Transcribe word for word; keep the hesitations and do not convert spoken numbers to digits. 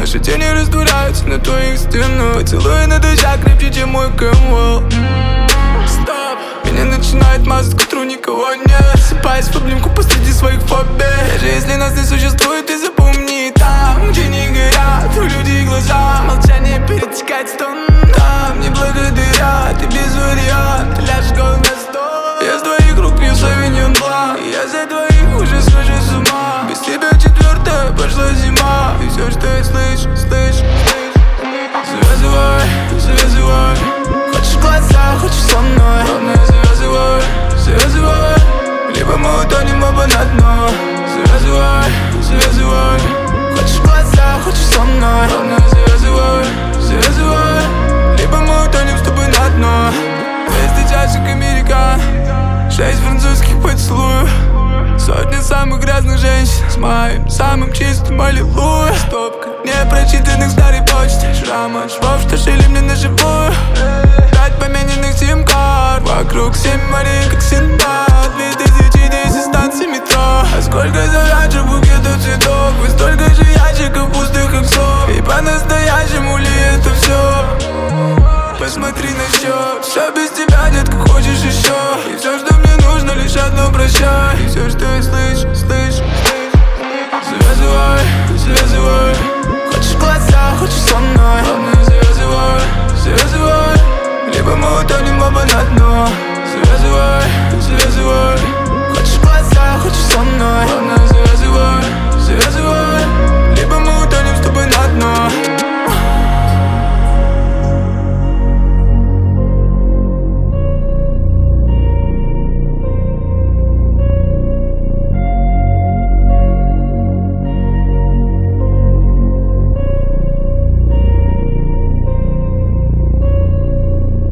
Наши тени растворяются на твоих стенах. Поцелуй на дождях крепче, чем мой Кэмвелл. Стоп, меня начинает мазать, к утру никого нет. Сыпаюсь в обнимку посреди своих фобий. Даже если нас не существует, ты запомни: там, где не горят люди и глаза, молчание перетекает в стон. Там не благодарят, ты без варианта ляжешь головой на стол. Я с твоих рук пью Савиньон Бланк, и я за двоих уже схожу с ума. Без тебя четвертая пошла зима, и все, что я слышу, слышу, слышу. Завязывай, завязывай. Хочешь в глаза, хочешь со мной. Главное, завязывай, завязывай. Либо мы утонем оба на дно. Завязывай, завязывай. Хочешь в глаза, хочешь со мной. Главное, завязывай, завязывай. Либо мы утонем с тобой на дно. двести чашек американ, шесть французских поцелуев, сотни самых грязных женщин с моим самым чистым аллилуйя. Стопка непрочитанных старой почты, шрамы от швов, что шили мне на живую. Пять помененных сим-карт, вокруг семь морей, как Синдбад. Две тысячи десять станций метро. А сколько зараньше букетов цветов, и столько же ящиков пустых иксов. И по-настоящему ли это все? Посмотри на счет. Все без тебя, детка, хочешь еще. И все, что мне нужно, лишь одно прощай.